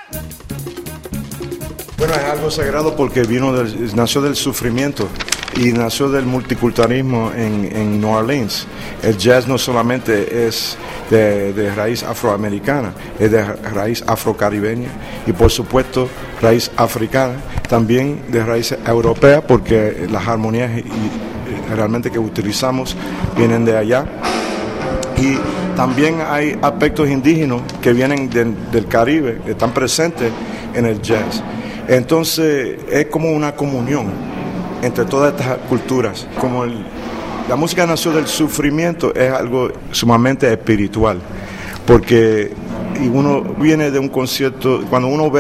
Bueno, es algo sagrado porque nació del sufrimiento y nació del multiculturalismo en New Orleans. El jazz no solamente es de raíz afroamericana, es de raíz afrocaribeña y por supuesto raíz africana, también de raíz europea porque las armonías realmente que utilizamos vienen de allá. Y también hay aspectos indígenas que vienen del Caribe, que están presentes en el jazz. Entonces es como una comunión entre todas estas culturas. La música nació del sufrimiento, es algo sumamente espiritual, porque uno viene de un concierto, cuando uno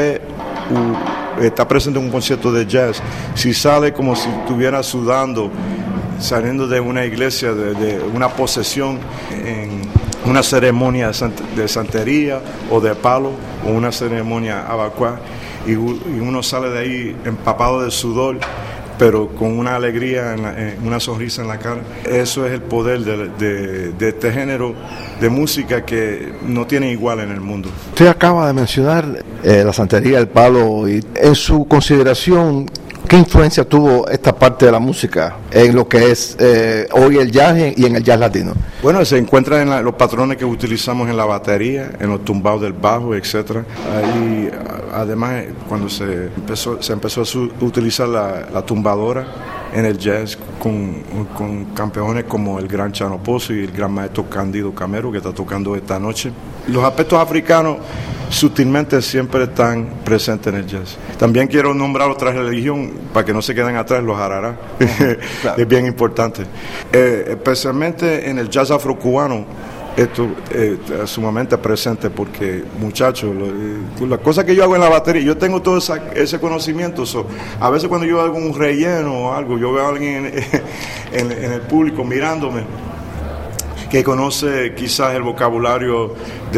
está presente en un concierto de jazz, si sale como si estuviera sudando, saliendo de una iglesia, de una posesión en una ceremonia de santería o de palo o una ceremonia abacuá, y uno sale de ahí empapado de sudor, pero con una alegría, una sonrisa en la cara. Eso es el poder de este género de música que no tiene igual en el mundo. Usted acaba de mencionar la santería, el palo, y en su consideración, ¿qué influencia tuvo esta parte de la música en lo que es hoy el jazz y en el jazz latino? Bueno, se encuentra en los patrones que utilizamos en la batería, en los tumbados del bajo, etcétera. Y además, cuando se empezó a utilizar la tumbadora en el jazz con campeones como el gran Chano Pozo y el gran maestro Cándido Camero, que está tocando esta noche. Los aspectos africanos sutilmente siempre están presentes en el jazz. También quiero nombrar otra religión para que no se queden atrás, los harará. Claro. Es bien importante. Especialmente en el jazz afrocubano, esto es sumamente presente porque, muchachos, la cosa que yo hago en la batería, yo tengo todo ese conocimiento. A veces cuando yo hago un relleno o algo, yo veo a alguien en el público mirándome que conoce quizás el vocabulario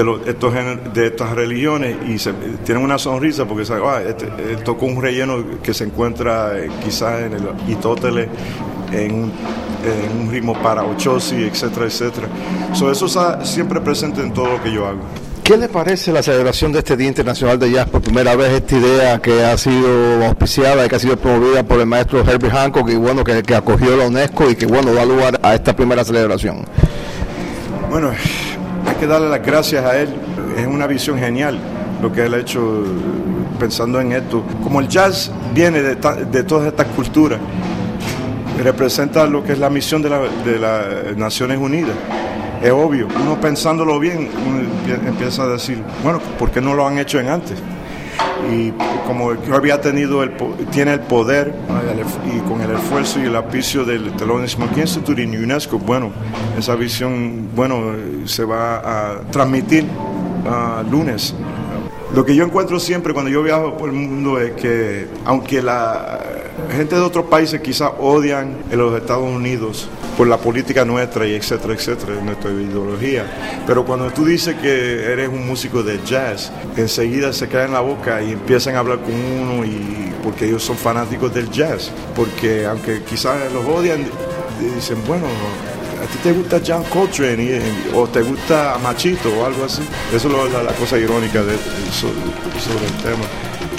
de estas religiones y tienen una sonrisa porque sabe, él tocó un relleno que se encuentra quizás en el Itótele, en un ritmo para Ochosi, etcétera, etcétera. Eso está siempre presente en todo lo que yo hago. ¿Qué le parece la celebración de este Día Internacional de Jazz? Por primera vez esta idea que ha sido auspiciada y que ha sido promovida por el maestro Herbie Hancock y bueno, que acogió la UNESCO y que bueno, da lugar a esta primera celebración. Bueno, hay que darle las gracias a él. Es una visión genial lo que él ha hecho pensando en esto. Como el jazz viene de todas estas culturas, representa lo que es la misión de las Naciones Unidas. Es obvio, uno pensándolo bien, uno empieza a decir, bueno, ¿por qué no lo han hecho en antes? Y como había tiene el poder y con el esfuerzo y el auspicio del Thelonious Monk Institute y UNESCO, bueno, esa visión, bueno, se va a transmitir lunes. Lo que yo encuentro siempre cuando yo viajo por el mundo es que, aunque la gente de otros países quizás odian a los Estados Unidos por la política nuestra y etcétera, etcétera, nuestra ideología, pero cuando tú dices que eres un músico de jazz, enseguida se caen la boca y empiezan a hablar con uno porque ellos son fanáticos del jazz, porque aunque quizás los odian, dicen, bueno, ¿a ti te gusta John Coltrane o te gusta Machito o algo así? Eso es la cosa irónica sobre el tema.